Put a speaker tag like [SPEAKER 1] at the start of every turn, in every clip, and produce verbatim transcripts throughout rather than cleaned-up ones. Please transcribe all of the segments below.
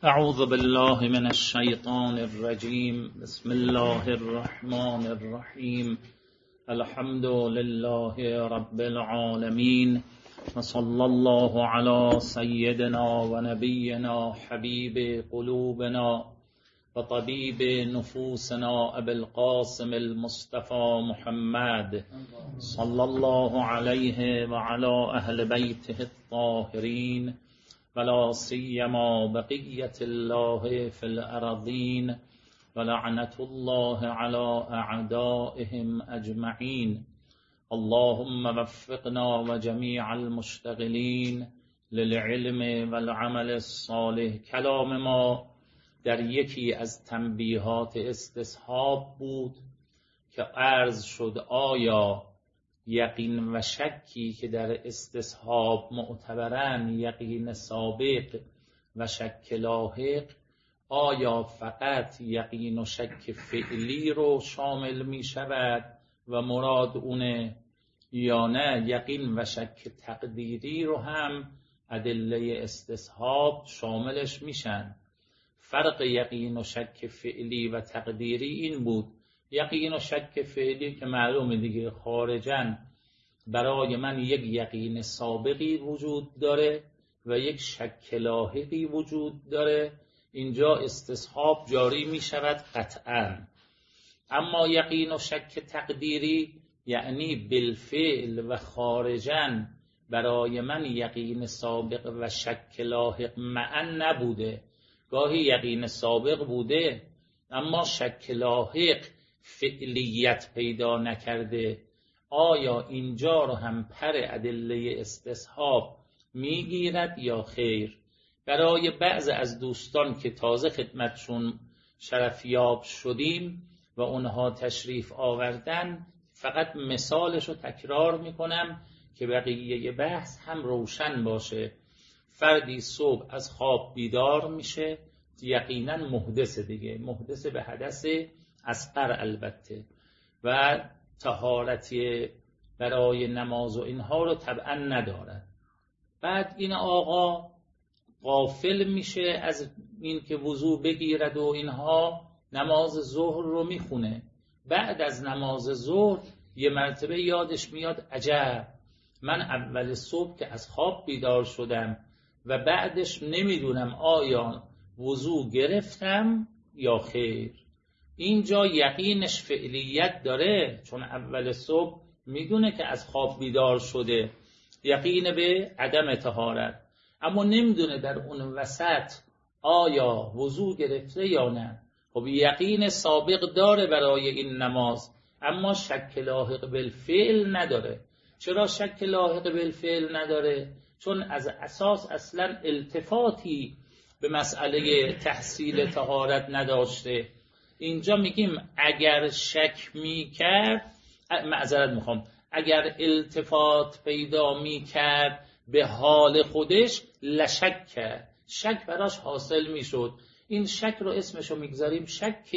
[SPEAKER 1] اعوذ بالله من الشیطان الرجیم. بسم الله الرحمن الرحیم. الحمد لله رب العالمین و صلی الله علی سیدنا و نبینا حبیب قلوبنا و طبیب نفوسنا ابی القاسم المصطفى محمد صلی الله علیه و علی اهل بیته الطاهرین ولا سیما بقیت الله فی الارضین ولعنة الله علی اعدائهم اجمعین. اللهم وفقنا و جمیع المشتغلین للعلم والعمل الصالح. کلام ما در یکی از تنبیهات استصحاب بود که عرض شد آیا یقین و شکی که در استصحاب معتبرن، یقین سابق و شک لاحق، آیا فقط یقین و شک فعلی رو شامل می شود و مراد اونه، یا نه یقین و شک تقدیری رو هم ادله استصحاب شاملش میشن؟ فرق یقین و شک فعلی و تقدیری این بود: یقین و شک فعلی که معلومه دیگه، خارجاً برای من یک یقین سابقی وجود داره و یک شک لاحقی وجود داره، اینجا استصحاب جاری می شود قطعاً. اما یقین و شک تقدیری یعنی بالفعل و خارجاً برای من یقین سابق و شک لاحق معاً نبوده. گاهی یقین سابق بوده اما شک لاحق فعلیت پیدا نکرده. آیا اینجا رو هم پر ادله استصحاب میگیرد یا خیر؟ برای بعض از دوستان که تازه خدمتشون شرفیاب شدیم و اونها تشریف آوردن، فقط مثالش رو تکرار میکنم که بقیه بحث هم روشن باشه. فردی صبح از خواب بیدار میشه، یقینا محدث دیگه، محدث به حدث اصغر البته، و طهارتی برای نماز و اینها رو طبعا ندارد. بعد این آقا غافل میشه از این که وضو بگیرد و اینها، نماز ظهر رو میخونه. بعد از نماز ظهر یه مرتبه یادش میاد عجب، من اول صبح که از خواب بیدار شدم و بعدش نمیدونم آیا وضو گرفتم یا خیر. اینجا یقینش فعلیت داره، چون اول صبح میدونه که از خواب بیدار شده، یقین به عدم طهارت، اما نمیدونه در اون وسط آیا وضو گرفته یا نه. خب یقین سابق داره برای این نماز اما شک لاحق بالفعل نداره. چرا شک لاحق بالفعل نداره؟ چون از اساس اصلا التفاتی به مسئله تحصیل طهارت نداشته. اینجا میگیم اگر شک میکرد، معذرت میخوام، اگر التفات پیدا میکرد به حال خودش لشک کرد، شک براش حاصل میشد. این شک رو اسمشو میگذاریم شک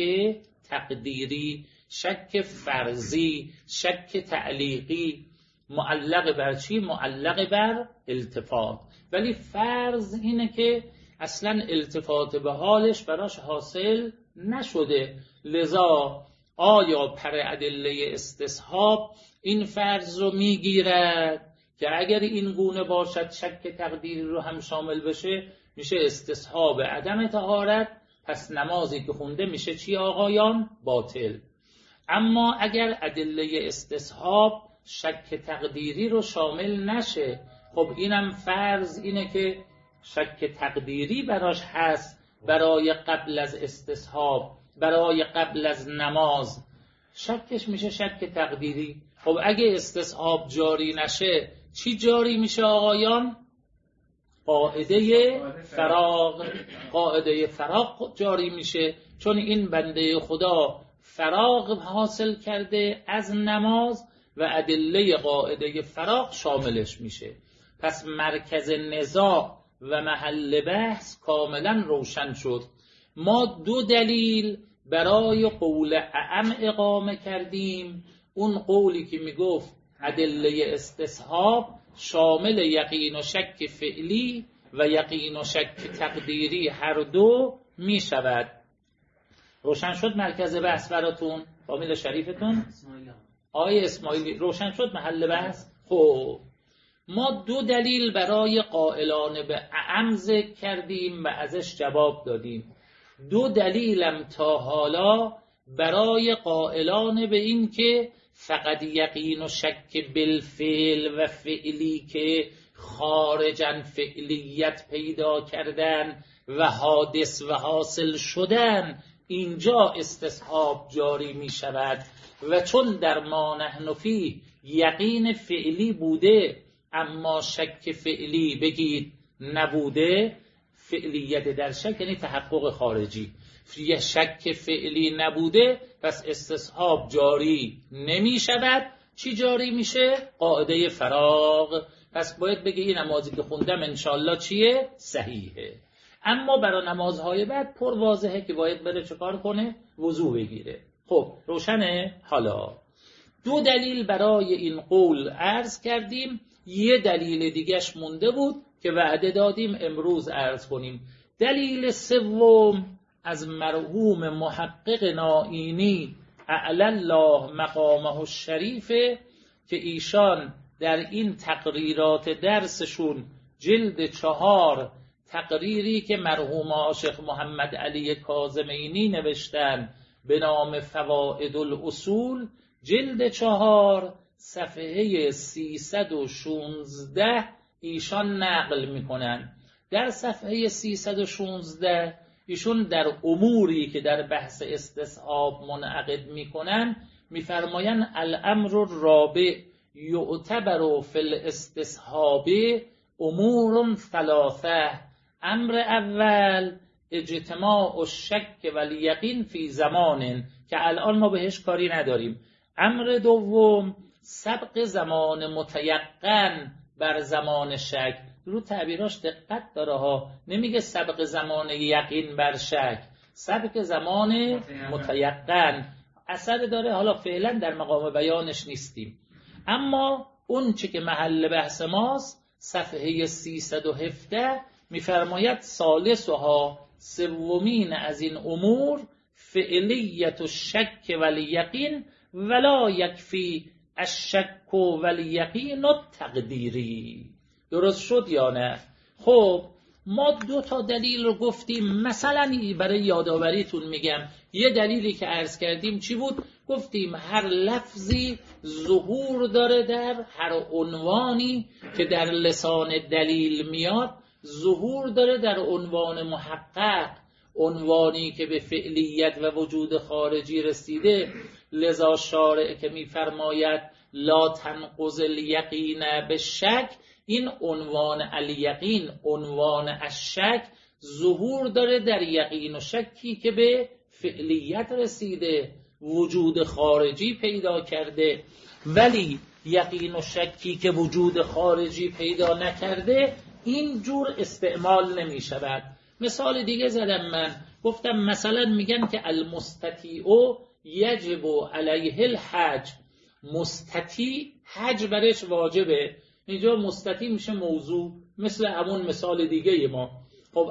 [SPEAKER 1] تقدیری، شک فرضی، شک تعلیقی. معلق بر چی؟ معلق بر التفات. ولی فرض اینه که اصلا التفات به حالش براش حاصل نشده. لذا آیا پر ادله استصحاب این فرض رو میگیرد که اگر این گونه باشد شک تقدیری رو هم شامل بشه، میشه استصحاب عدم طهارت، پس نمازی که خونده میشه چی آقایان؟ باطل. اما اگر ادله استصحاب شک تقدیری رو شامل نشه، خب اینم فرض اینه که شک تقدیری براش هست برای قبل از استصحاب، برای قبل از نماز، شکش میشه شک تقدیری. خب اگه استصحاب جاری نشه چی جاری میشه آقایان؟ قاعده فراغ. قاعده فراغ جاری میشه، چون این بنده خدا فراغ حاصل کرده از نماز و ادله قاعده فراغ شاملش میشه. پس مرکز نزاع و محل بحث کاملا روشن شد. ما دو دلیل برای قول اعم اقامه کردیم. اون قولی که میگفت ادله استصحاب شامل یقین و شک فعلی و یقین و شک تقدیری هر دو می شود. روشن شد مرکز بحث براتون؟ فامیل شریفتون؟ آقای اسماعیلی روشن شد محل بحث؟ خب ما دو دلیل برای قائلان به اعم ذکر کردیم و ازش جواب دادیم. دو دلیلم تا حالا برای قائلان به این که فقط یقین و شک بالفعل و فعلی که خارجاً فعلیت پیدا کردن و حادث و حاصل شدن اینجا استصحاب جاری می شود و چون در ما نحن فیه یقین فعلی بوده اما شک فعلی بگید نبوده، فعلیت در شک یعنی تحقق خارجی، یه شک فعلی نبوده پس استصحاب جاری نمی شود. چی جاری میشه؟ قاعده فراغ. پس باید بگی این نمازی که خوندم انشالله چیه؟ صحیحه. اما برای نمازهای بعد پر واضحه که باید بره چه کار کنه؟ وضو بگیره. خب روشنه؟ حالا دو دلیل برای این قول عرض کردیم، یه دلیل دیگهش مونده بود که وعده دادیم امروز عرض کنیم. دلیل سوم از مرحوم محقق نائینی اعلی الله مقامه الشریفه که ایشان در این تقریرات درسشون جلد چهار تقریری که مرحوم عاشق محمد علی کاظمینی نوشتن به نام فوائد الاصول، جلد چهار صفحه سیصد و شانزده ایشان نقل میکنن. در صفحه سیصد و شانزده ایشون در اموری که در بحث استصحاب منعقد میکنن میفرماین الامر الرابع یعتبر فی الاستصحاب امور ثلاثه. امر اول اجتماع الشک و الیقین فی زمان که الان ما بهش کاری نداریم. امر دوم سبق زمان متیقن بر زمان شک. رو تعبیراش دقت داره ها، نمیگه سبق زمان یقین بر شک، سبق زمان متیقن اثر داره. حالا فعلا در مقام بیانش نیستیم، اما اون چه که محل بحث ماست صفحه سیصد و هفده میفرماید ثالثها سومین از این امور فعلیت الشک و الیقین ولا یکفی الشک و الیقین التقدیری. درست شد یا نه؟ خب ما دو تا دلیل رو گفتیم. مثلا برای یادآوریتون میگم یه دلیلی که عرض کردیم چی بود؟ گفتیم هر لفظی ظهور داره در هر عنوانی که در لسان دلیل میاد، ظهور داره در عنوان محقق، عنوانی که به فعلیت و وجود خارجی رسیده. لذا شارع که میفرماید لا تنقض الیقین بالشک، این عنوان الیقین، عنوان الشک ظهور داره در یقین و شکی که به فعلیت رسیده، وجود خارجی پیدا کرده. ولی یقین و شکی که وجود خارجی پیدا نکرده این جور استعمال نمی شود. مثال دیگه زدم من، گفتم مثلا میگن که المستطیع یجب علیه الحج. مستطیع حج برش واجبه. اینجا مستطیع میشه موضوع، مثل همون مثال دیگه ما. خب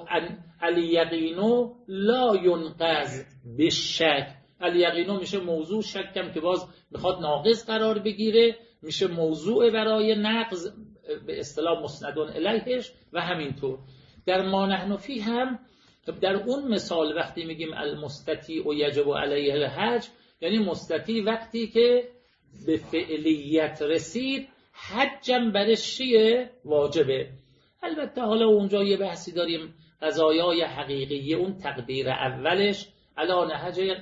[SPEAKER 1] الیقینو لا ینقض بالشک، الیقینو میشه موضوع، شکم که باز میخواد ناقض قرار بگیره میشه موضوع برای نقض به اصطلاح مسندون الیهش. و همینطور در ما نحن فیه هم در اون مثال وقتی میگیم المستطیع یجب علیه الحج، یعنی مستطیع وقتی که به فعلیت رسید حجم برش چیه؟ واجبه. البته حالا اونجا یه بحثی داریم، قضایای حقیقیه اون تقدیر اولش علی نهج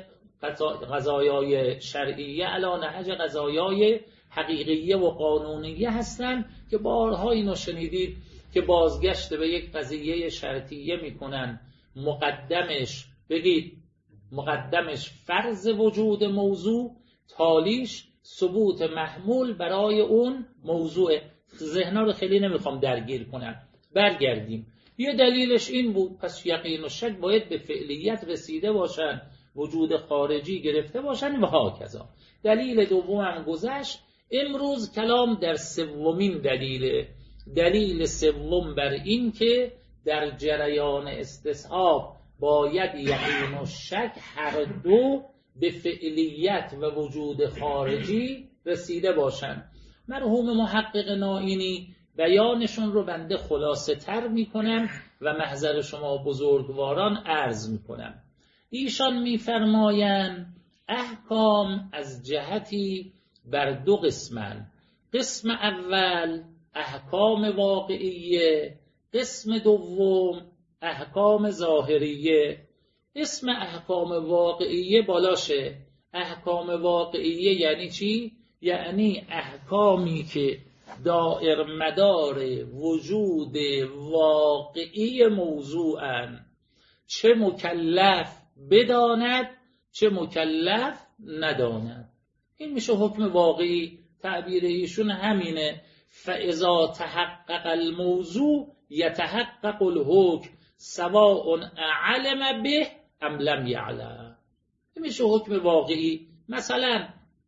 [SPEAKER 1] قضایای شرعیه علی نهج قضایای حقیقیه و قانونیه هستن که بارها اینو شنیدید که بازگشت به یک قضیه شرطیه میکنن، مقدمش بگید مقدمش فرض وجود موضوع، تالیش ثبوت محمول برای اون موضوع. ذهنا رو خیلی نمیخوام درگیر کنم، برگردیم. یه دلیلش این بود پس یقین و شک باید به فعلیت رسیده باشن، وجود خارجی گرفته باشن و هاکذا. دلیل دوم هم گذشت. امروز کلام در سومین دلیل. دلیل سوم بر این که در جریان استصحاب باید یقین و شک هر دو به فعلیت و وجود خارجی رسیده باشند. مرحوم محقق نائینی بیانشون رو بنده خلاصه تر می کنم و محضر شما بزرگواران عرض می کنم. ایشان می فرمایند احکام از جهتی بر دو قسمن. قسم اول احکام واقعیه، قسم دوم احکام ظاهریه. اسم احکام واقعیه بالاشه. احکام واقعیه یعنی چی؟ یعنی احکامی که دائر مدار وجود واقعی موضوعن، چه مکلف بداند چه مکلف نداند. این میشه حکم واقعی. تعبیر ایشون همینه. فاذا تحقق الموضوع یتحقق الحکم سواء علم به ام لم یعلم. این میشه حکم واقعی. مثلا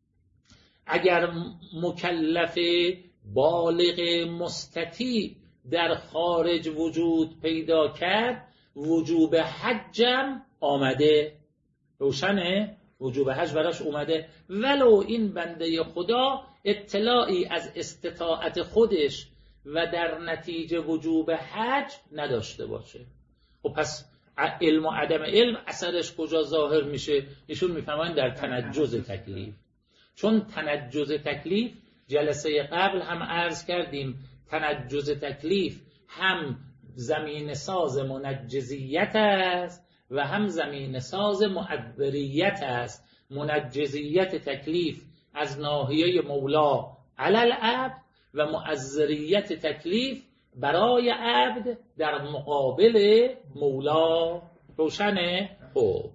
[SPEAKER 1] اگر مکلف بالغ مستطیع در خارج وجود پیدا کرد، وجوب حجم آمده. روشنه؟ وجوب حج براش اومده، ولو این بنده خدا اطلاعی از استطاعت خودش و در نتیجه وجوب حج نداشته باشه. و پس علم و عدم علم اثرش کجا ظاهر میشه؟ ایشون میفرمایند در تنجز تکلیف. چون تنجز تکلیف جلسه قبل هم عرض کردیم، تنجز تکلیف هم زمین ساز منجزیت است و هم زمین ساز معبریت است. منجزیت تکلیف از ناحیه مولا علی العبد و معذریت تکلیف برای عبد در مقابل مولا. روشنه؟ خب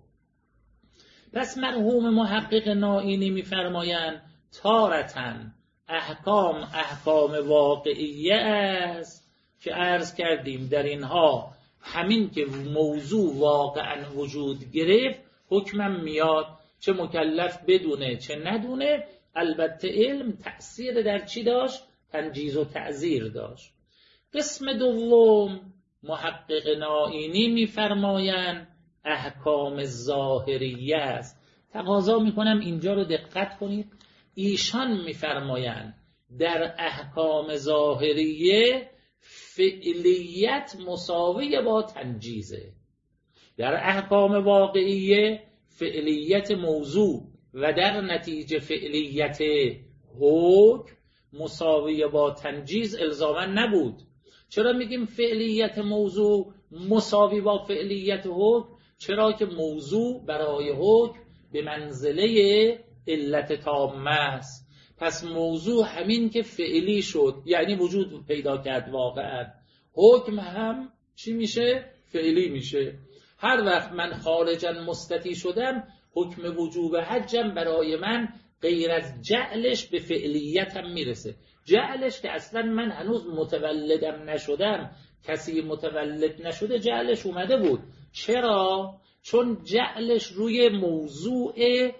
[SPEAKER 1] پس مرحوم محقق نائینی میفرمایند تارتن احکام احکام واقعیه است که عرض کردیم در اینها همین که موضوع واقعا وجود گرفت حکمم میاد، چه مکلف بدونه چه ندونه. البته علم تأثیر در چی داشت؟ تنجیز و تعزیر داشت. قسم دوم محقق نائینی میفرمایند احکام ظاهریه است. تقاضا میکنم اینجا رو دقت کنید. ایشان میفرمایند در احکام ظاهریه فعلیت مساوی با تنجیزه. در احکام واقعیه فعلیت موضوع و در نتیجه فعلیت حکم مساوی با تنجیز الزاما نبود. چرا میگیم فعلیت موضوع مساوی با فعلیت حکم؟ چرا که موضوع برای حکم به منزله علت تامه است. پس موضوع همین که فعلی شد یعنی وجود پیدا کرد واقعا، حکم هم چی میشه؟ فعلی میشه. هر وقت من خارجا مستطیع شدم حکم وجوب حجم برای من غیر از جعلش به فعلیت هم میرسه. جعلش که اصلا من هنوز متولدم نشدم، کسی متولد نشده جعلش اومده بود. چرا؟ چون جعلش روی موضوع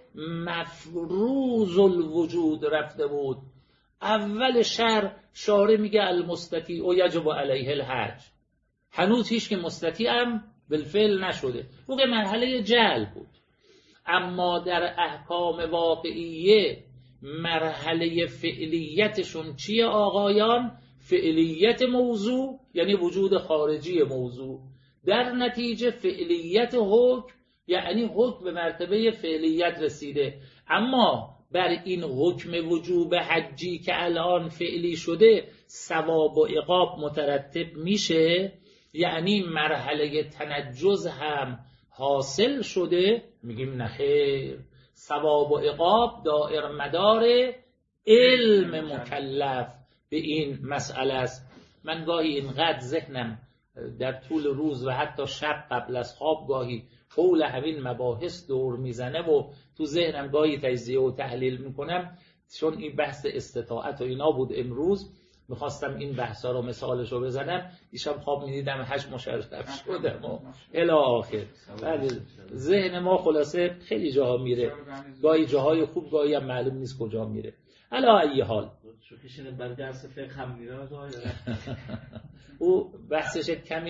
[SPEAKER 1] مفروض الوجود رفته بود. اول شرع شارع میگه المستطیع و یجب علیه الحج، هنوز هیچ که مستطیع هم بالفعل نشده، اون مرحله جعل بود. اما در احکام واقعیه مرحله فعلیتشون چیه آقایان؟ فعلیت موضوع یعنی وجود خارجی موضوع، در نتیجه فعلیت حکم یعنی حکم به مرتبه فعلیت رسیده. اما بر این حکم وجوب حجی که الان فعلی شده ثواب و عقاب مترتب میشه، یعنی مرحله تنجز هم حاصل شده. میگیم نخیر، ثواب و عقاب دائر مدار علم مکلف به این مسئله است. من گاهی اینقدر ذهنم در طول روز و حتی شب قبل از خواب گاهی حول همین مباحث دور میزنه و تو ذهنم گاهی تجزیه و تحلیل میکنم. چون این بحث استطاعت و اینا بود امروز، میخواستم این بحثا رو مثالش رو بزنم. دیشب خواب میدیدم حج مشرف شدم و الی آخر. ولی ذهن ما خلاصه خیلی جاها میره، گاهی جاهای خوب گاهی هم معلوم نیست کجا میره. علا ای حال او بحثش کمی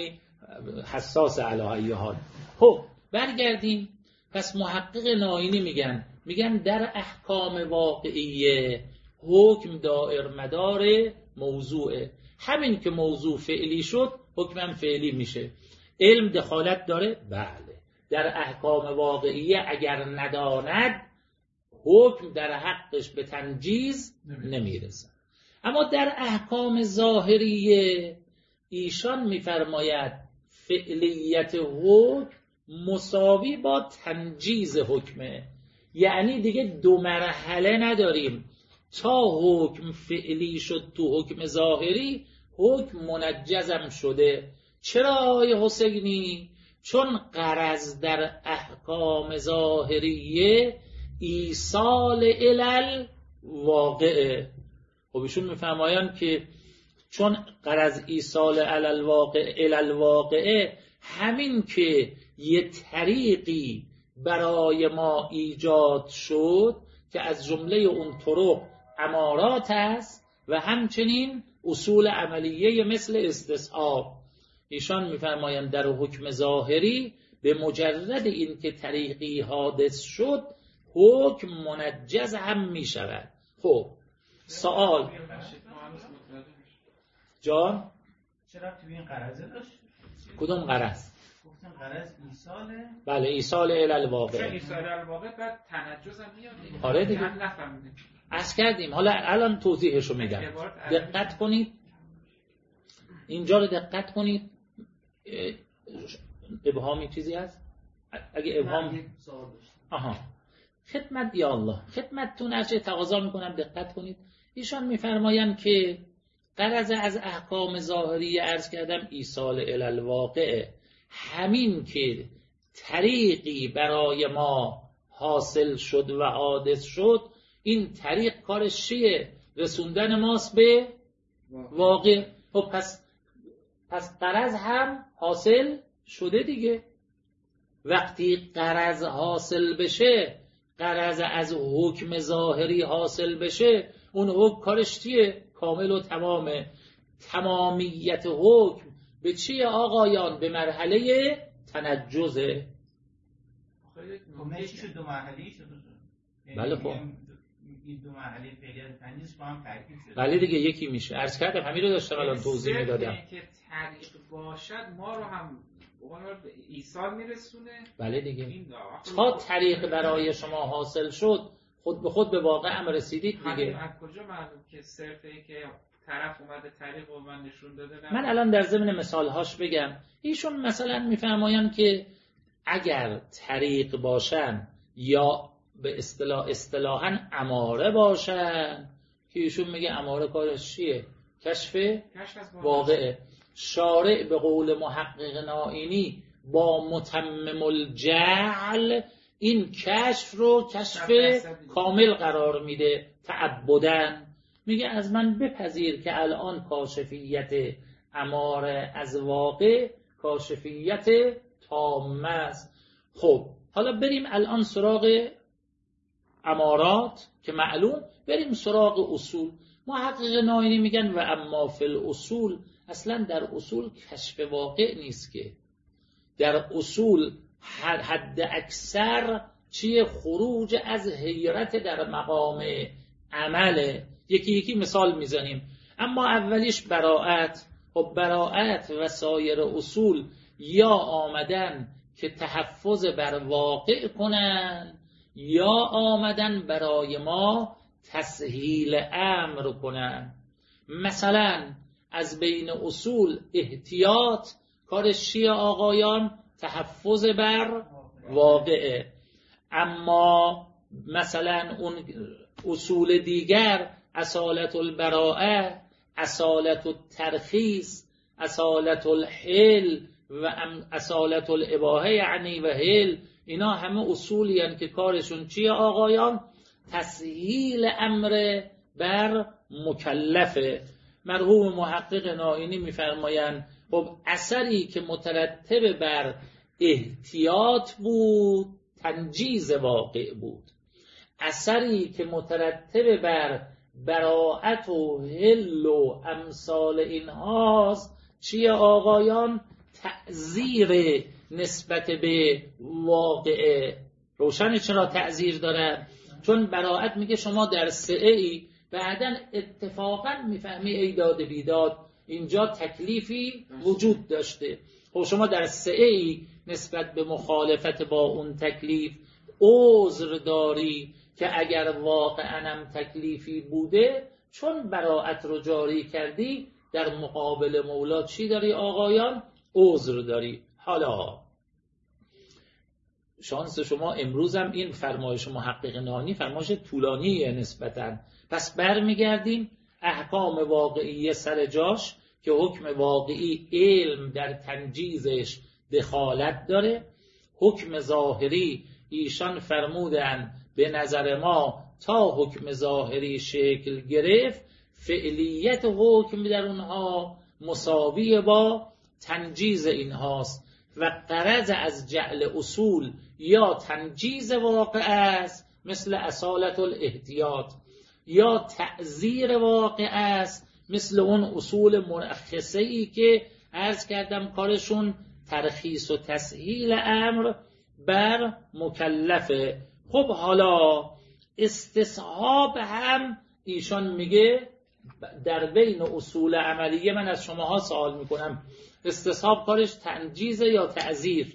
[SPEAKER 1] حساس علی ای حال. خب برگردیم. پس محقق ناینی میگن میگن در احکام واقعیه حکم دائر مدار موضوعه. همین که موضوع فعلی شد حکمم فعلی میشه. علم دخالت داره؟ بله. در احکام واقعیه اگر نداند حکم در حقش به تنجیز نمیرسه. اما در احکام ظاهریه ایشان میفرماید فعلیت حکم مساوی با تنجیز حکمه. یعنی دیگه دو مرحله نداریم. تا حکم فعلی شد تو حکم ظاهری حکم منجزم شده. چرا آقای حسینی؟ چون غرض در احکام ظاهریه ایصال علل واقعه. خب ایشون میفرمایند که چون غرض ایصال علل واقع علل واقعه، همین که یه طریقی برای ما ایجاد شد که از جمله اون طرق امارات است و همچنین اصول عملیه مثل استصحاب. ایشان میفرمایند در حکم ظاهری به مجرد این که طریقی حادث شد حکم منجز هم میشود. خب سوال جان
[SPEAKER 2] چرا تو این قرضه داشت؟
[SPEAKER 1] کدوم قرض؟
[SPEAKER 2] گفتم قرض ایصاله.
[SPEAKER 1] بله ایصال علل واقع.
[SPEAKER 3] چه ایصال علل واقع بعد تنجز هم میاد.
[SPEAKER 1] آره دیگه.
[SPEAKER 3] نفهمیدیم.
[SPEAKER 1] عرض کردیم. حالا الان توضیحشو میدم. دقت کنید. اینجا رو دقت کنید. ابهامی چیزی هست؟ اگه ابهام آها. خدمت یا الله. خدمتتون هرچه تقاضا میکنم دقت کنید. ایشان میفرمایند که غرض از احکام ظاهری عرض کردم ایصال علل واقعه. همین که طریقی برای ما حاصل شد و حادث شد، این طریق کارش چیه؟ رسوندن ماست به واقع. خب پس پس غرض هم حاصل شده دیگه. وقتی غرض حاصل بشه، غرض از حکم ظاهری حاصل بشه، اون حکم کارش چیه؟ کامل و تمامه. تمامیت حکم به چیه آقایان؟ به مرحله تنجزه.
[SPEAKER 2] خب چی شد؟ دو مرحله شد.
[SPEAKER 1] بله خب
[SPEAKER 2] این دو مرحله فعلیت تنجیز با هم ترکیب شد.
[SPEAKER 1] بله دیگه یکی میشه. عرض کردم همین رو داشتم الان توضیح میدادم.
[SPEAKER 3] که طریق باشد ما رو هم به ایصال میرسونه.
[SPEAKER 1] بله دیگه. تا طریق برای شما حاصل شد خود به خود به واقع هم رسیدید دیگه.
[SPEAKER 3] از کجا معلوم که صرفه که طرف اومده طریق رو من نشون داده؟
[SPEAKER 1] من الان در ضمن مثالهاش بگم. ایشون مثلا میفرمایند که اگر طریق باشن یا به اصطلاح اصطلاحاً اماره باشن، که ایشون میگه اماره کارش چیه؟ کشف واقعه. شارع به قول محقق ناینی با متمم الجعل این کشف رو کشف کامل قرار میده. تعبدن میگه از من بپذیر که الان کاشفیت اماره از واقع کاشفیت تامه است. خب حالا بریم الان سراغ امارات که معلوم، بریم سراغ اصول. محقق ناینی میگن و اما فی الاصول، اصلا در اصول کشف واقع نیست که. در اصول حد اکثر چیه؟ خروج از حیرت در مقام عمله. یکی یکی مثال میزنیم. اما اولیش براءت. خب براءت و سایر اصول یا آمدن که تحفظ بر واقع کنن یا آمدن برای ما تسهیل امر کنن. مثلا از بین اصول احتیاط کارش چیه آقایان؟ تحفظ بر واقعه. اما مثلا اون اصول دیگر اصالت البراءه، اصالت الترخیص، اصالت الحل و اصالت الاباحه یعنی و حل، اینا همه اصولی هستند که کارشون چیه آقایان؟ تسهیل امر بر مکلفه. مرحوم محقق ناینی میفرمایند خب اثری که مترتب بر احتیاط بود تنجیز واقع بود. اثری که مترتب بر براءت و حل و امثال اینهاست چیه آقایان؟ تعذیر نسبت به واقعه. روشن چرا تعذیر داره؟ چون براءت میگه شما در سعه ای، بعدن اتفاقا میفهمی ای داد بیداد اینجا تکلیفی وجود داشته. خب شما در سعه ای نسبت به مخالفت با اون تکلیف عذر داری که اگر واقعا هم تکلیفی بوده، چون براءت رو جاری کردی در مقابل مولا چی داری آقایان؟ عذر داری. حالا شانس شما امروز هم این فرمایش محقق نانی فرمایش طولانیه نسبتاً. پس برمیگردیم احکام واقعی سر جاش که حکم واقعی علم در تنجیزش دخالت داره. حکم ظاهری ایشان فرمودن به نظر ما تا حکم ظاهری شکل گرفت فعلیت حکم در اونها مساوی با تنجیز اینهاست و غرض از جعل اصول یا تنجیز واقع است مثل اصالت الاحتیاط، یا تعذیر واقع است مثل اون اصول مرخصه ای که عرض کردم کارشون ترخیص و تسهیل امر بر مکلفه. خب حالا استصحاب هم ایشان میگه در بین اصول عملیه. من از شماها سوال میکنم استصحاب کارش تنجیز یا تعذیر؟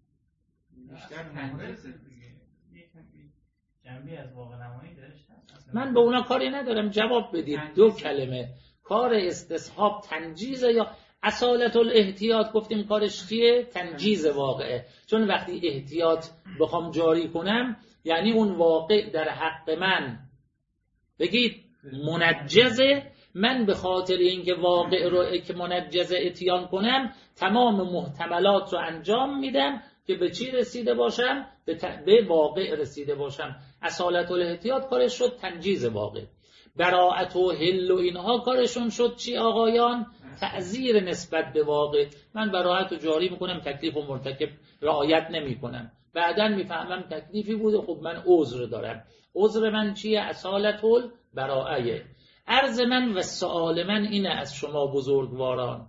[SPEAKER 2] جنبی از واقع نمایی داشت.
[SPEAKER 1] من به اونا کاری ندارم، جواب بدید. دو کلمه کار استصحاب تنجیز یا اصالت الاحتیاط؟ گفتیم کارش چیه؟ تنجیز واقعه. چون وقتی احتیاط بخوام جاری کنم یعنی اون واقع در حق من بگید منجزه، من به خاطر اینکه واقع رو که منجزه اتیان کنم تمام محتملات رو انجام میدم که به چی رسیده باشم؟ به, ت... به واقع رسیده باشم. اصالت الاحتیاط کارش شد تنجیز واقع. براءت و حل و اینها کارشون شد چی آقایان؟ تعذیر نسبت به واقع. من براءت رو جاری میکنم، تکلیف و مرتکب رعایت نمی کنم، بعداً میفهمم تکلیفی بوده، خب من عذر دارم. عذر من چیه؟ اصالت البراءه. عرض من و سؤال من اینه از شما بزرگواران،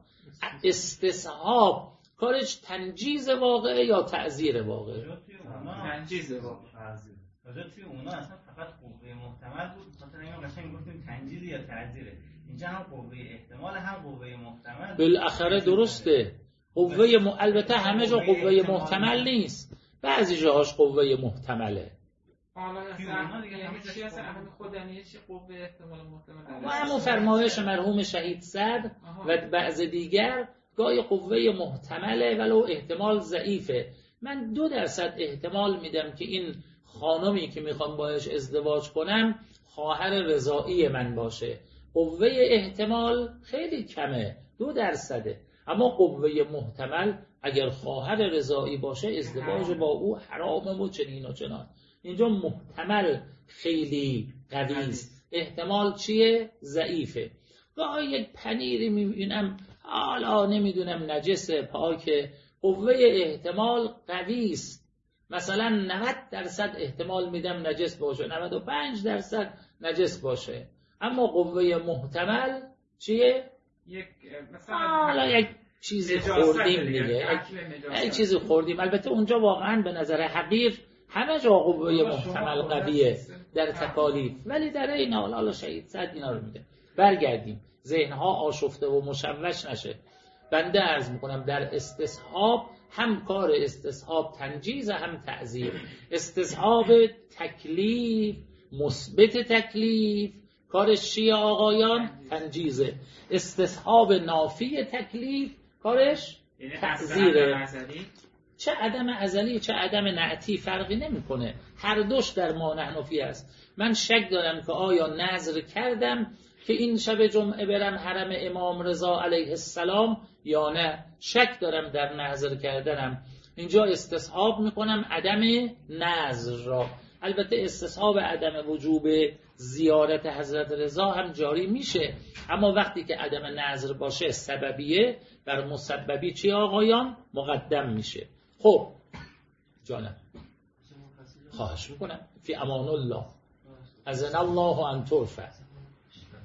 [SPEAKER 1] استصحاب کارش تنجیز واقعه یا تعذیر واقعه؟
[SPEAKER 3] تنجیز واقعه.
[SPEAKER 2] کجا توی اونا اصلا فقط قوه محتمل بود، خاطر اینکه قشنگ گفتیم تنجیز یا تعذیره. اینجا هم قوه احتمال هم قوه محتمل.
[SPEAKER 1] بالاخره درسته. قوه م... البته همه جا قوه محتمل نیست، بعضی جاهاش قوه محتمله.
[SPEAKER 3] حالا اصلا یعنی چی اصلا احکام خودنیه چی قوه احتمال محتمل؟
[SPEAKER 1] و همون فرمایش مرحوم شهید صدر و بعض دیگر گاهی قوه محتمله ولو احتمال ضعیفه. من دو درصد احتمال میدم که این خانمی که میخوام باهاش ازدواج کنم خواهر رضایی من باشه. قوه احتمال خیلی کمه، دو درصده. اما قوه محتمل اگر خواهر رضایی باشه ازدواج با او حرامه و چنین و چنان. اینجا محتمل خیلی قوی است، احتمال چیه؟ ضعیفه. گاهی یک پنیری میبینم حالا نمیدونم نجسه پاکه، قوه احتمال قوی است. مثلا نود درصد احتمال میدم نجس باشه، نود و پنج درصد نجس باشه. اما قوه محتمل چیه؟
[SPEAKER 3] یک مثلا
[SPEAKER 1] حالا یک چیزی خوردیم دیگه، یک چیزی خوردیم. البته اونجا واقعا به نظر حقیر همه جا قوه محتمل قویه در تکالیف، ولی در این حال حالا شهید صد اینا رو میگه. برگردیم ذهنها آشفته و مشوش نشه. بنده عرض میکنم در استصحاب هم کار استصحاب تنجیز هم تعذیر. استصحاب تکلیف مثبت تکلیف کارش چیه آقایان؟ تنجیزه. استصحاب نافی تکلیف کارش تعذیره. چه عدم ازلی چه عدم نعتی فرقی نمیکنه، هر دوش در ما نحنفی است. من شک دارم که آیا نذر کردم که این شب جمعه برم حرم امام رضا علیه السلام یا نه، شک دارم در نذر کردنم. اینجا استصحاب میکنم عدم نذر را. البته استصحاب عدم وجوب زیارت حضرت رضا هم جاری میشه، اما وقتی که عدم نذر باشه سببیه بر مسببی چی آقایان؟ مقدم میشه. خب جانم خواهش میکنم فی امان الله اذن الله ان ترفع.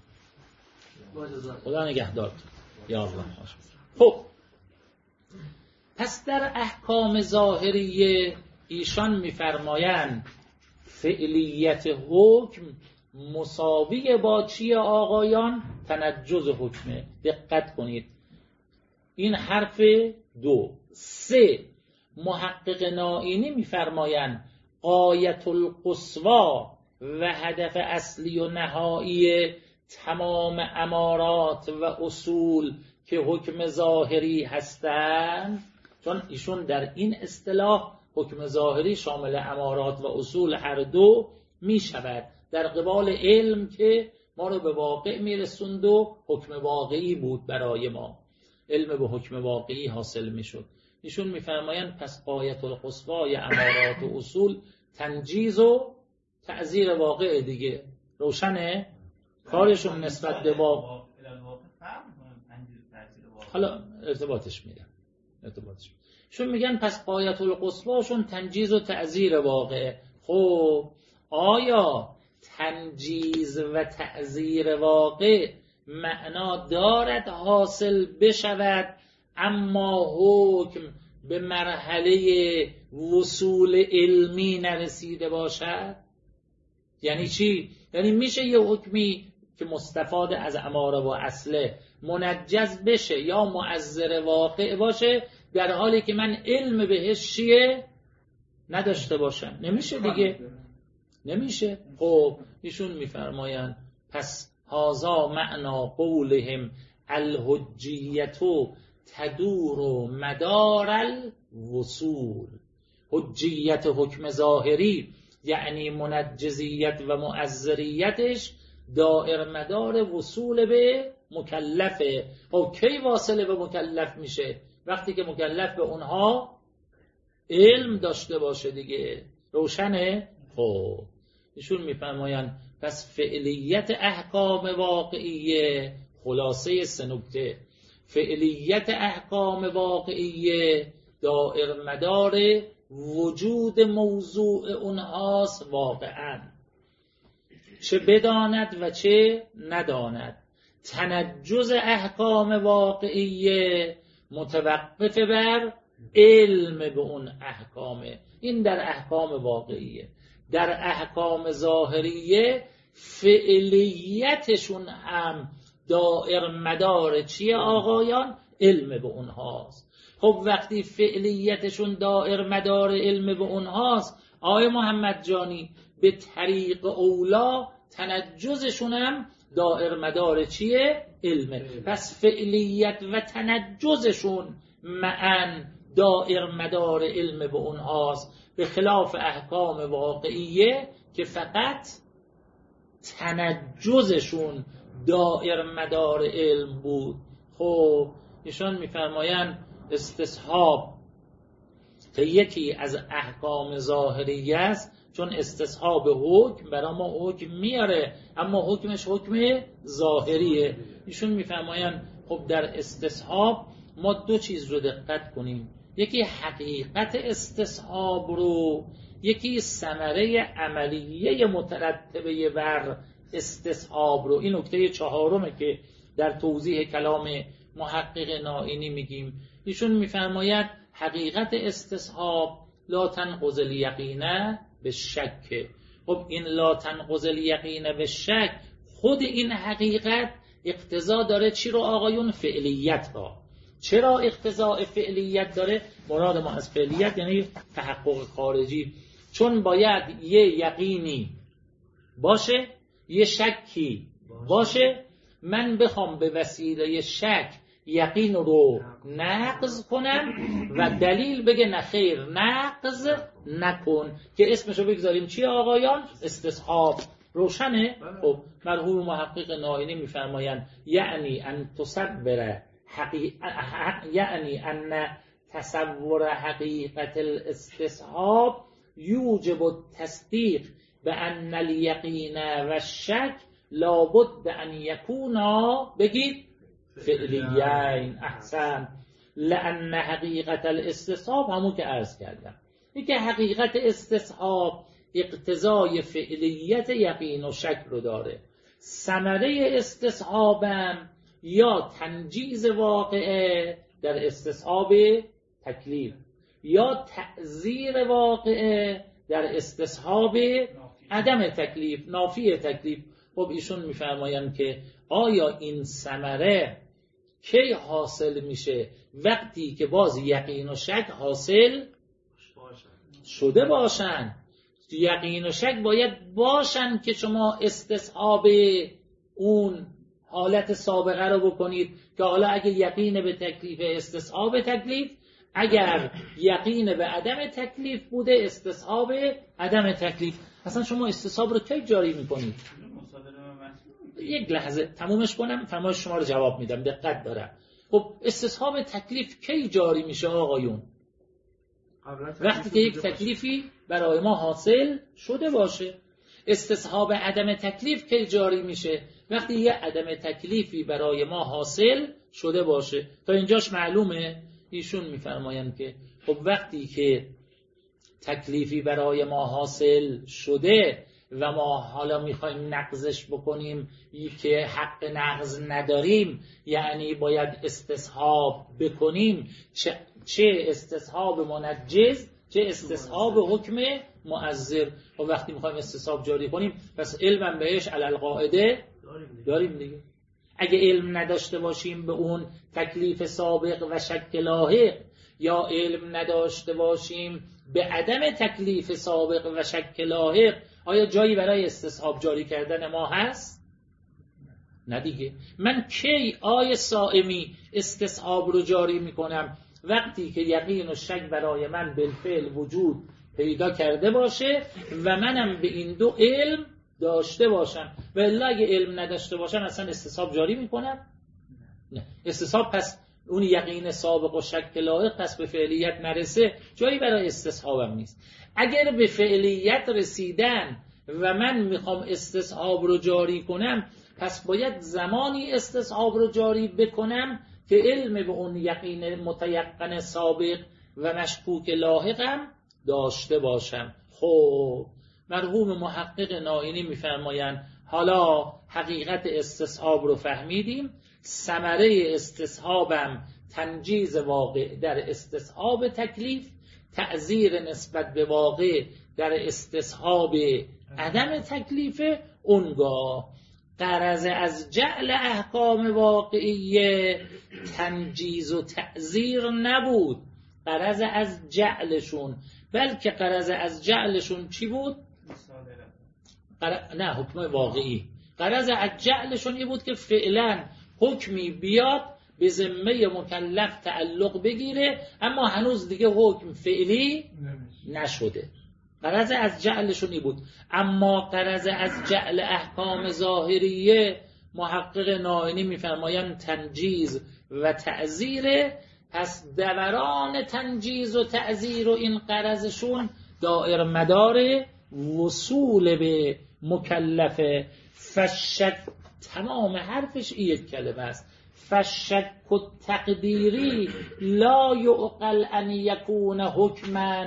[SPEAKER 1] خدا نگهدار یا الله. خب پس در احکام ظاهریه ایشان میفرمایند فعلیت حکم مساوی با چی آقایان؟ تنجز حکمه. دقت کنید این حرف دو. سه، محقق نائینی میفرمایند غایت القصوی و هدف اصلی و نهایی تمام امارات و اصول که حکم ظاهری هستند، چون ایشون در این اصطلاح حکم ظاهری شامل امارات و اصول هر دو می شود، در قبال علم که ما رو به واقع می رسوند و حکم واقعی بود برای ما، علم به حکم واقعی حاصل می شد. ایشون می فرمایند پس غایت القصوی امارات و اصول تنجیز و تعزیر واقع دیگه. روشنه؟ کارشون نسبت به واقع حالا ارتباطش میدن ارتباطش میدن. شون میگن پس غایت القصواشون تنجیز و تعزیر واقع. خب آیا تنجیز و تعزیر واقع معنا دارد حاصل بشود اما حکم به مرحله وصول علمی نرسیده باشد؟ یعنی چی؟ یعنی میشه یه حکمی که مستفاد از اماره و اصله منجز بشه یا معذر واقع باشه در حالی که من علم بهش چیه نداشته باشم؟ نمیشه دیگه، نمیشه. خب ایشون میفرمایند پس هازا معنا قولهم الحجیتو تدور مدار الوصول. حجیت حکم ظاهری یعنی منجزیت و معذریتش دائر مدار وصول به مکلفه. خب کی واصل به مکلف میشه؟ وقتی که مکلف به اونها علم داشته باشه دیگه. روشنه؟ خب ایشون میفرمایند پس فعلیت احکام واقعیه، خلاصه سه نکته، فعلیت احکام واقعیه دائر مدار وجود موضوع اونهاست واقعا، چه بداند و چه نداند. تنجز احکام واقعیه متوقف بر علم به اون احکامه. این در احکام واقعیه. در احکام ظاهریه فعلیتشون هم دائر مدار چیه آقایان؟ علم به اونهاست. خب وقتی فعلیتشون دائر مدار علم به اونهاست، آقای محمد جانی به طریق اولا تنجزشون هم دائر مدار چیه؟ علمه. پس فعلیت و تنجزشون معاً دائر مدار علم به اونهاست، به خلاف احکام واقعیه که فقط تنجزشون دائر مدار علم بود. خب ایشان میفرمایند استصحاب که یکی از احکام ظاهریه است، چون استصحاب حکم برای ما حکم میاره اما حکمش حکم ظاهریه. ایشون میفرمایند خب در استصحاب ما دو چیز رو دقت کنیم، یکی حقیقت استصحاب رو، یکی ثمره عملیه مترتبه بر استصحاب رو. این نکته چهارمه که در توضیح کلام محقق نائینی میگیم. ایشون میفرماید حقیقت استصحاب لا تنقض الیقین بالشک. خب این لا تنقض الیقین بالشک، خود این حقیقت اقتضا داره چی رو آقایون؟ فعلیت را. چرا اقتضاء فعلیت داره؟ مراد ما از فعلیت یعنی تحقق خارجی، چون باید یه یقینی باشه یه شکی باشه، من بخوام به وسیله شک یقین رو نقض کنم و دلیل بگه نخیر نقض نکن، که اسمشو بگذاریم چی آقایان؟ استصحاب. روشنه؟ خب مرحوم محقق نائینی میفرمایند یعنی ان تصور حقیق... یعنی ان تصور حقیقت الاستصحاب یوجب التصدیق بأن الیقین و الشک لابد ان یکونا بگید فعلیین. احسن. لأن حقیقت الاستصحاب همون که عرض کردم، این که حقیقت استصحاب اقتضای فعلیت یقین و شک رو داره. ثمره استصحابم یا تنجیز واقعه در استصحاب تکلیف یا تعزیر واقعه در استصحاب عدم تکلیف، نافی تکلیف. خب ایشون میفرمایند که آیا این ثمره کی حاصل میشه؟ وقتی که باز یقین و شک حاصل شده باشن. یقین و شک باید باشن که شما استصحاب اون حالت سابقه رو بکنید که حالا اگه یقین به تکلیف استصحاب تکلیف، اگر یقین به عدم تکلیف بوده استصحاب عدم تکلیف. اصلا شما استصحاب رو کی جاری میکنید؟ یک لحظه تمومش کنم فرمایش شما رو جواب میدم، دقت دارم. خب استصحاب تکلیف کی جاری میشه آقایون؟ وقتی که یک تکلیفی برای ما حاصل شده باشه. استصحاب عدم تکلیف کی جاری میشه؟ وقتی یه عدم تکلیفی برای ما حاصل شده باشه. تا اینجاش معلومه؟ ایشون میفرمایند که خب وقتی که تکلیفی برای ما حاصل شده و ما حالا میخوایم نقضش بکنیم که حق نقض نداریم، یعنی باید استصحاب بکنیم، چه, چه استصحاب منجز چه استصحاب حکم مؤثر. و وقتی میخوایم استصحاب جاری کنیم پس علم بهش علی القاعده داریم دیگه. اگه علم نداشته باشیم به اون تکلیف سابق و شک لاحق، یا علم نداشته باشیم به عدم تکلیف سابق و شک لاحق، آیا جایی برای استصحاب جاری کردن ما هست؟ نه دیگه. من کی آیه صائمی استصحاب رو جاری میکنم؟ وقتی که یقین و شک برای من بالفعل وجود پیدا کرده باشه و منم به این دو علم داشته باشم. و الا اگه علم نداشته باشم اصلا استصحاب جاری میکنم؟ نه. استصحاب پس اون یقین سابق و شک لاحق پس به فعلیت نرسه، جایی برای استصحابم نیست. اگر به فعلیت رسیدن و من میخوام استصحاب رو جاری کنم، پس باید زمانی استصحاب رو جاری بکنم که علم به اون یقین متیقن سابق و مشکوک لاحقم داشته باشم. خب مرحوم محقق نائینی میفرمایند حالا حقیقت استصحاب رو فهمیدیم، ثمره استصحابم تنجیز واقع در استصحاب تکلیف، تعزیر نسبت به واقع در استصحاب عدم تکلیف. اونگاه غرض از جعل احکام واقعیه تنجیز و تعزیر نبود، غرض از جعلشون، بلکه غرض از جعلشون چی بود؟ غرض... نه حکم واقعی. غرض از جعلشون این بود که فعلا حکمی بیاد به ذمه مکلف تعلق بگیره اما هنوز دیگه حکم فعلی نشده. غرض از جعلشون این بود. اما غرض از جعل احکام ظاهریه محقق نائینی میفرمایند تنجیز و تعزیره. پس دوران تنجیز و تعزیر و این غرضشون دائر مدار وصول به مکلفه. فشک تمام حرفش این یک کلمه است. فشک و تقدیری لا یعقل ان یکون حکما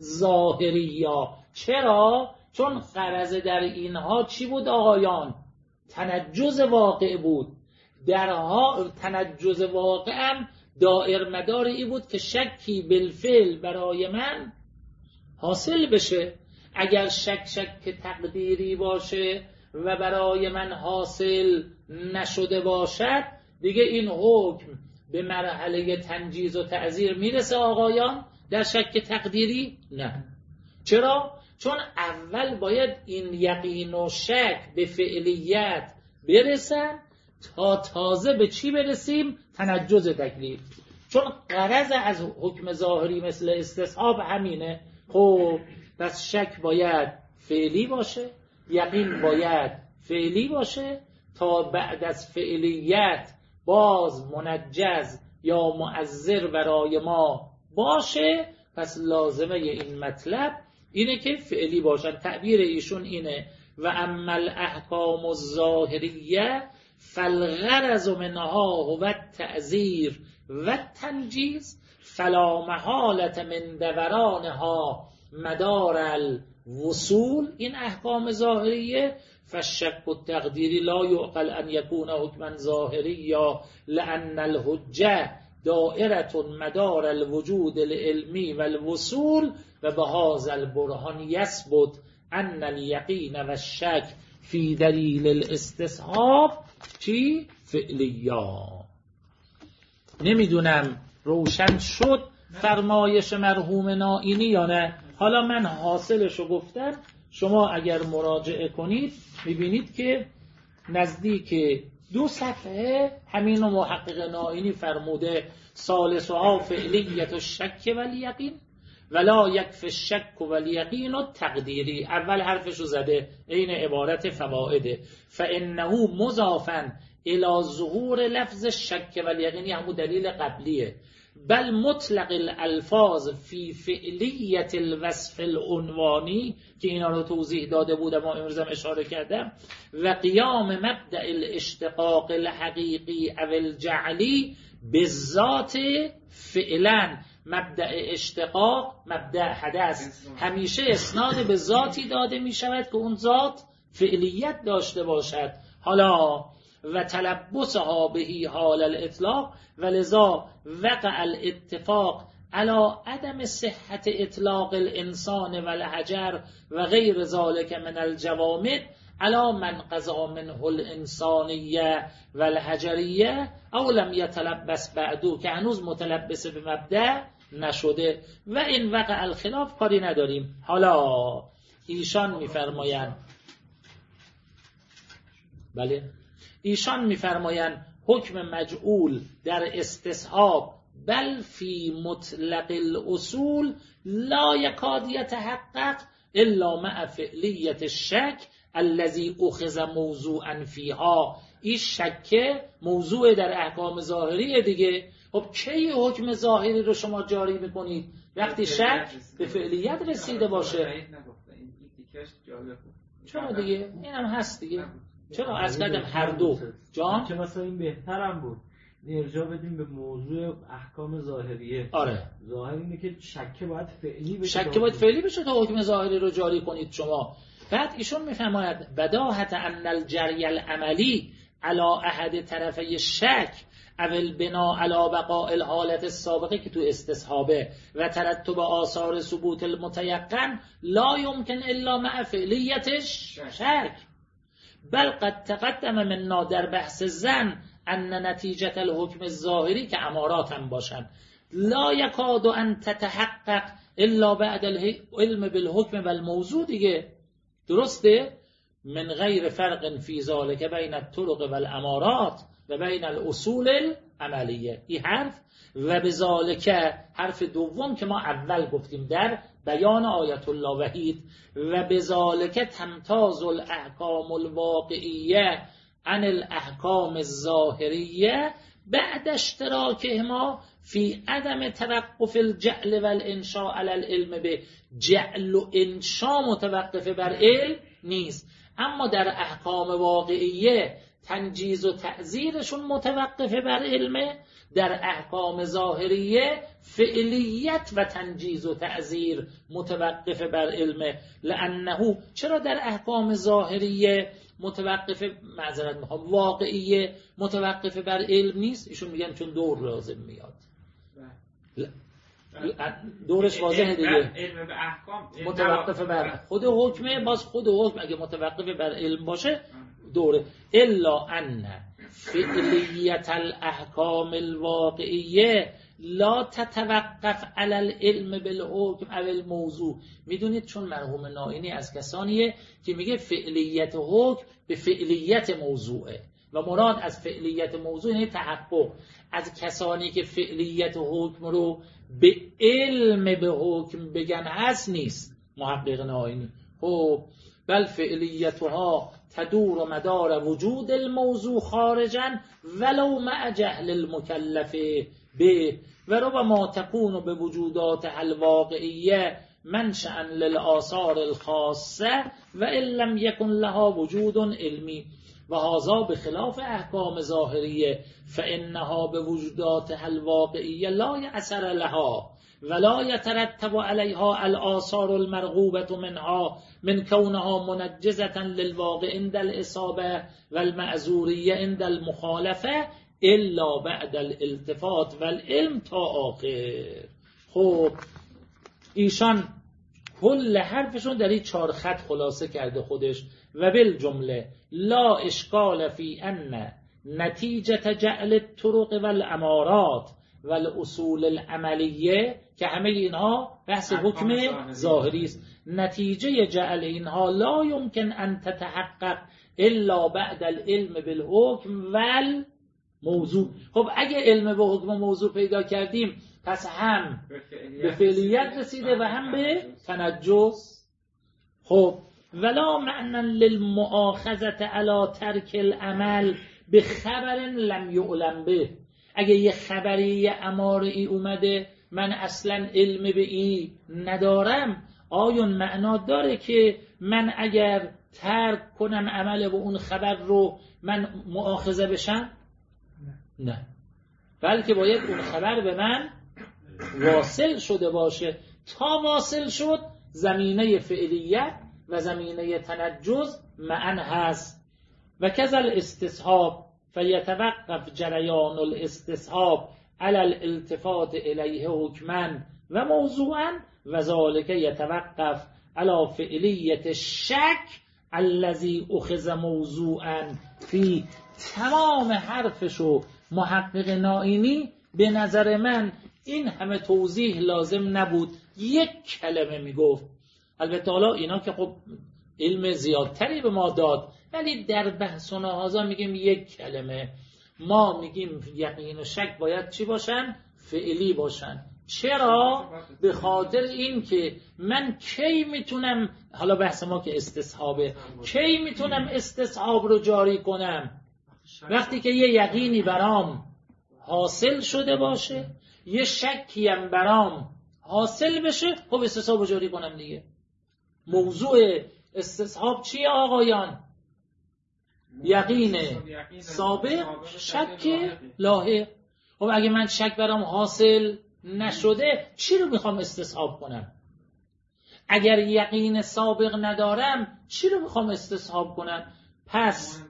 [SPEAKER 1] ظاهریا. چرا؟ چون غرض در اینها چی بود آقایان؟ تنجز واقع بود. درها تنجز واقع هم دائر مدار ای بود که شکی بالفعل برای من حاصل بشه. اگر شک شک تقدیری باشه و برای من حاصل نشده باشد، دیگه این حکم به مرحله تنجیز و تعزیر میرسه آقایان در شک تقدیری؟ نه. چرا؟ چون اول باید این یقین و شک به فعلیت برسن تا تازه به چی برسیم؟ تنجز تکلیف. چون غرض از حکم ظاهری مثل استصحاب همینه. خب پس شک باید فعلی باشه، یقین باید فعلی باشه تا بعد از فعلیت باز منجز یا مؤثر برای ما باشه. پس لازمه این مطلب اینه که فعلی باشن. تعبیر ایشون اینه و اما الاحکام الظاهریه فالغرض منها هو التعزیر و التنجیز فلا محالة من دورانها مدار الوصول. این احکام ظاهریه فالشک التقدیری لا یعقل ان یکون حکما ظاهریا لان الحجه دائرة مدار الوجود العلمی و الوصول و به هذا البرهان یثبت ان الیقین و الشک فی دلیل الاستصحاب چی؟ فعلیا. نمیدونم روشن شد فرمایش مرحوم نائینی یا نه؟ حالا من حاصلشو گفتم، شما اگر مراجعه کنید میبینید که نزدیک دو صفحه همین محقق نائینی فرموده ثالثها فعلیت الشک و الیقین ولا یکفی الشک و الیقین تقدیری. اول حرفشو زده این عبارت فوائده فانه مضافا الی ظهور لفظ الشک و الیقین، همون دلیل قبلیه. بل مطلق الالفاظ فی فعلیت الوصف العنوانی که اینا رو توضیح داده بودم و امروز هم اشاره کردم، و قیام مبدأ الاشتقاق الحقیقی او الجعلی بالذات فعلا. مبدأ اشتقاق مبدأ حدث همیشه اسناد به ذاتی داده می شود که اون ذات فعلیت داشته باشد. حالا و تلبسها بهی حال الاطلاق و لذا وقع الاتفاق على عدم صحت اطلاق الانسان و الحجر و غیر ذالک من الجوامع على من قضا منه الانسانیه و الحجریه او لم یتلبس بعدو، که هنوز متلبس به مبدأ نشده. و این وقع الخلاف کاری نداریم. حالا ایشان میفرمایند بله ایشان میفرمایند حکم مجعول در استصحاب بل فی مطلق الاصول لا یکاد یتحقق الا مع فعلیت الشک الذی اخذ موضوعا فیها. این شک موضوع در احکام ظاهری دیگه. خب کی حکم ظاهری رو شما جاری میکنید؟ وقتی شک به فعلیت رسیده باشه. چرا دیگه؟ این هم هست دیگه. چرا از قدم هر دو جان؟
[SPEAKER 4] چه مثلا این بهترم بود ارجاع بدیم به موضوع احکام ظاهریه.
[SPEAKER 1] آره
[SPEAKER 4] ظاهر اینه که شک باید فعلی بشه،
[SPEAKER 1] شک باید فعلی بشه تا حکم ظاهری رو جاری کنید شما. بعد ایشون میفرماید بداهت ان الجری العملی علی احد طرفی شک اول بنا علی بقاء الحالت السابقه که تو استصحابه و ترتب آثار ثبوت المتیقن لا یمکن الا مع فعلیتش شک. بل قد تقدم منا در بحث زن ان نتیجه الحکم الظاهری که امارات هم باشن لا یکاد ان تتحقق الا بعد العلم بالحکم و الموضوع دیگه. درسته؟ من غیر فرق فی ذلک بین الطرق و الامارات و بین الاصول العملیه. این حرف و بذالک حرف دوم که ما اول گفتیم در بیان آیت الله وحید و بذالک تمتاز الاحکام الواقعیه عن الاحکام الظاهریه بعد اشتراکهما فی عدم توقف الجعل و الانشاء علی العلم. به جعل و انشاء متوقف بر علم نیست، اما در احکام واقعیه تنجیز و تعزیرشون متوقف بر علمه. در احکام ظاهریه فعلیت و تنجیز و تعزیر متوقف بر علمه. لانه چرا در احکام ظاهریه متوقف معذرت میخوام واقعیه متوقف بر علم نیست؟ ایشون میگن چون دور لازم میاد. دورش واضحه دیگه.
[SPEAKER 3] علم به احکام
[SPEAKER 1] متوقف بر خود حکمه، باز خود حکم اگه متوقف بر علم باشه دوره. الا ان فعلیت الاحکام الواقعیه لا تتوقف علی العلم بالحکم او الموضوع. میدونید چون مرحوم نائینی از کسانیه که میگه فعلیت حکم به فعلیت موضوعه و مراد از فعلیت موضوع یعنی تحقق. از کسانی که فعلیت حکم رو به علم به حکم بگن هست نیست محقق نائینی. خب بل فعلیتها تدور و مدار وجود الموضوع خارجا ولو مع جهل المکلف به و ربما تكون به وجودات الواقعیه منشأ للآثار الخاصه و ان لم يكن لها وجود علمی و هذا بخلاف احکام ظاهریه فانها به وجودات الواقعیه لا اثر لها ولا يترتب عليها الآثار المرغوبة منها من كونها منجزة للواقع عند الإصابة والمعذورية عند المخالفة الا بعد الالتفات والعلم تا آخر. خب ایشان کل حرفشون در این چهار خط خلاصه کرده خودش. و بالجمله لا اشکال فی ان نتیجه جعل الطرق والامارات والاصول العملیه، که همه اینها بحث حکم ظاهری است، نتیجه جعل اینها لا یمکن ان تتحقق الا بعد العلم بالحکم والموضوع. خب اگه علم به حکم و موضوع پیدا کردیم پس هم به فعلیت رسیده و هم به تنجس. خب ولا معنی للمؤاخذه علی ترک العمل به خبر لم یعلم به. اگه یه خبری یه اماری اومده من اصلا علم به این ندارم، آیا معنا داره که من اگر ترک کنم عمل به اون خبر رو من مؤاخذه بشم؟ نه، بلکه باید اون خبر به من واصل شده باشه. تا واصل شد زمینه فعلیت و زمینه تنجز معن هست. و کذل استصحاب فیتوقف جریان الاستصحاب علی الالتفات الیه حکما و موضوعا و ذالک یتوقف علی فعلیت الشک الذی اخذ موضوعا فی. تمام حرفشو محقق نائینی به نظر من این همه توضیح لازم نبود، یک کلمه میگفت. البته حالا اینا که خب علم زیادتری به ما داد، ولی در بحث و نهازا میگیم یک کلمه. ما میگیم یقین و شک باید چی باشن؟ فعلی باشن. چرا؟ به خاطر این که من کی میتونم، حالا بحث ما که استصحابه، کی میتونم استصحاب رو جاری کنم؟ وقتی که یه یقینی برام حاصل شده باشه، یه شکی هم برام حاصل بشه، خب استصحاب رو جاری کنم دیگه. موضوع استصحاب چیه آقایان؟ یقین سابق، شک لاحق. خب اگه من شک برام حاصل نشده چی رو میخوام استصحاب کنم؟ اگر یقین سابق ندارم چی رو میخوام استصحاب کنم؟ پس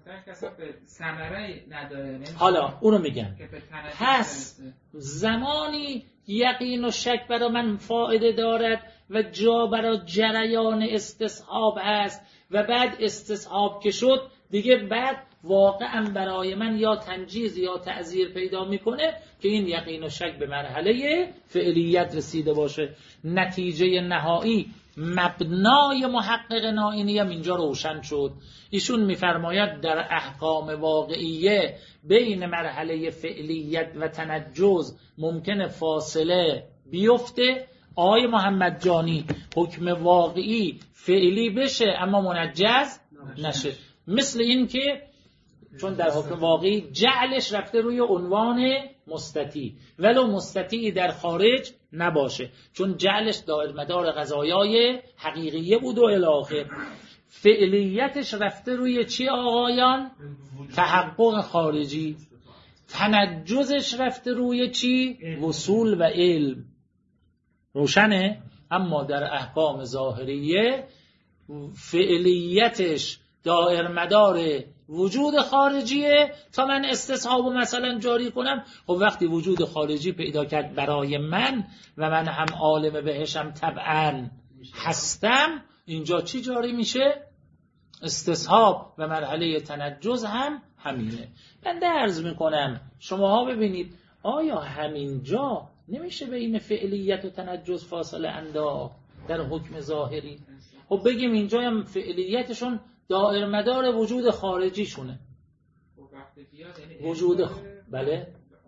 [SPEAKER 1] حالا اونو میگم، پس زمانی یقین و شک برای من فایده دارد و جا برای جریان استصحاب هست و بعد استصحاب که شد دیگه بعد واقعا برای من یا تنجیز یا تعذیر پیدا میکنه که این یقین و شک به مرحله فعلیت رسیده باشه. نتیجه نهایی مبنای محقق نائینی هم اینجا روشن شد. ایشون میفرماید در احکام واقعیه بین مرحله فعلیت و تنجز ممکنه فاصله بیفته. آقای محمد جانی حکم واقعی فعلی بشه اما منجز نشه، مثل این که چون در حکم واقعی جعلش رفته روی عنوان مستطیع ولو مستطیعی در خارج نباشه، چون جعلش دائر مدار قضایای حقیقیه بود و الی آخر. فعلیتش رفته روی چی آقایان؟ تحقق خارجی. تنجزش رفته روی چی؟ وصول و علم. روشنه؟ اما در احکام ظاهریه فعلیتش دائر مدار وجود خارجیه تا من استصحاب مثلا جاری کنم. خب وقتی وجود خارجی پیدا کرد برای من و من هم عالم بهشم طبعا هستم، اینجا چی جاری میشه؟ استصحاب. و مرحله تنجز هم همینه. من عرض میکنم شماها ببینید آیا همینجا نمیشه بین فعلیت و تنجز فاصله انداخت در حکم ظاهری؟ خب بگیم اینجا هم فعلیتشون دائر مدار وجود خارجی شونه. وجود خ... بله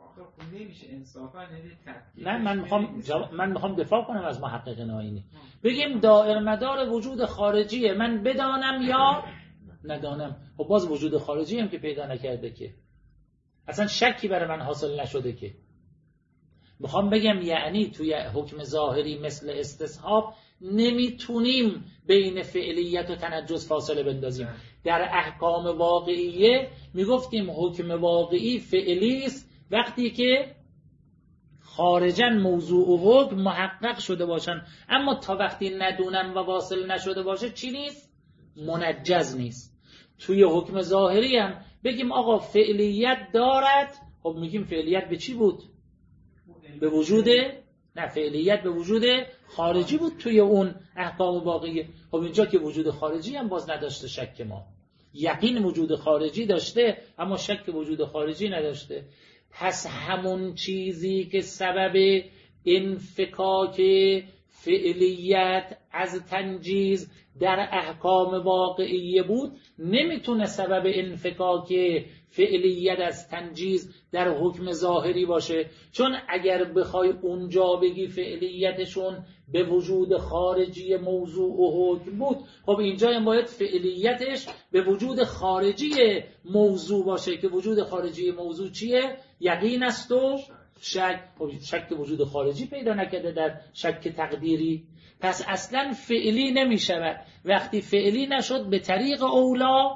[SPEAKER 1] نه من میخوام جواب... من میخوام دفاع کنم از محقق نائینی. بگیم دائر مدار وجود خارجیه، من بدانم یا ندانم. خب باز وجود خارجی هم که پیدا نکرده که، اصلا شکی برای من حاصل نشده که. میخوام بگم یعنی توی حکم ظاهری مثل استصحاب نمیتونیم بین فعلیت و تنجز فاصله بندازیم. در احکام واقعیه میگفتیم حکم واقعی فعلی است وقتی که خارجاً موضوع و حکم محقق شده باشن، اما تا وقتی ندونم و واصل نشده باشه چی نیست؟ منجز نیست. توی حکم ظاهری هم بگیم آقا فعلیت دارد، خب میگیم فعلیت به چی بود؟ به وجود نه فعلیت به وجود خارجی بود توی اون احکام واقعی. خب اینجا که وجود خارجی هم باز نداشته شک ما، یقین وجود خارجی داشته اما شک وجود خارجی نداشته. پس همون چیزی که سبب انفکاک فعلیت از تنجیز در احکام واقعی بود نمیتونه سبب انفکاک فعلیت از تنجیز در حکم ظاهری باشه، چون اگر بخوای اونجا بگی فعلیتشون به وجود خارجی موضوع و حکم بود، خب اینجا هم باید فعلیتش به وجود خارجی موضوع باشه که وجود خارجی موضوع چیه؟ یقین است و شک. خب شک وجود خارجی پیدا نکرده در شک تقدیری، پس اصلا فعلی نمی شود. وقتی فعلی نشد به طریق اولا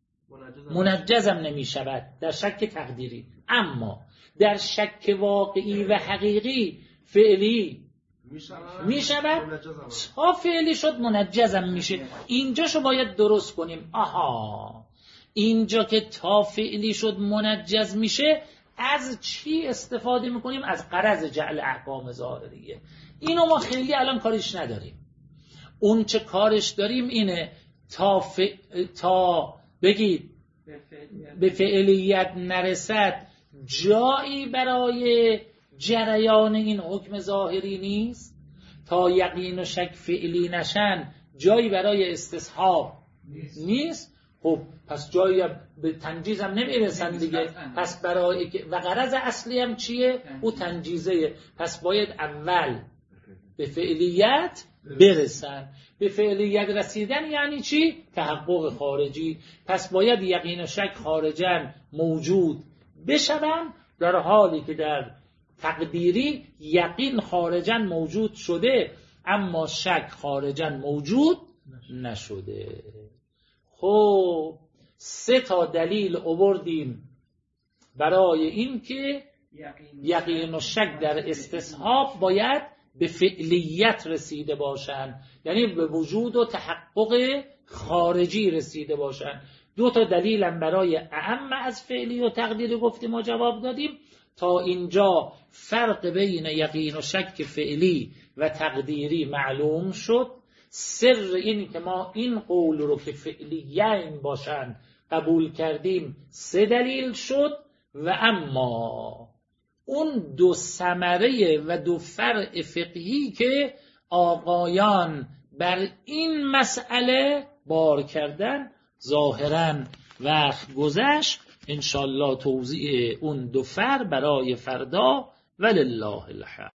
[SPEAKER 1] منجزم نمی شود در شک تقدیری. اما در شک واقعی و حقیقی فعلی می شود، تا فعلی شد منجزم میشه. اینجاشو باید درست کنیم. آها اینجا که تا فعلی شد منجز میشه، از چی استفاده میکنیم؟ از غرض جعل احکام ظاهریه. اینو ما خیلی الان کارش نداریم. اون چه کارش داریم اینه تا, ف... تا بگید به فعلیت نرسد جایی برای جریان این حکم ظاهری نیست، تا یقین و شک فعلی نشن جایی برای استصحاب نیست. خب پس جایی به تنجیز هم نمیرسن دیگه. پس برای و غرض اصلی هم چیه؟ او تنجیزه. پس باید اول به فعلیت برسن. به فعلیت رسیدن یعنی چی؟ تحقق خارجی. پس باید یقین و شک خارجن موجود بشون، در حالی که در تقدیری یقین خارجن موجود شده اما شک خارجن موجود نشده. خب سه تا دلیل آوردیم برای این که یقین و شک در استصحاب باید به فعلیت رسیده باشن، یعنی به وجود و تحقق خارجی رسیده باشن. دو تا دلیل هم برای اعم از فعلی و تقدیری گفتیم و جواب دادیم. تا اینجا فرق بین یقین و شک فعلی و تقدیری معلوم شد. سر این که ما این قول رو که فعلیین باشن قبول کردیم سه دلیل شد، و اما اون دو ثمره و دو فرع فقهی که آقایان بر این مسئله بار کردن ظاهراً وقت گذشت. انشالله توضیح اون دو فرع برای فردا. ولله الحمد.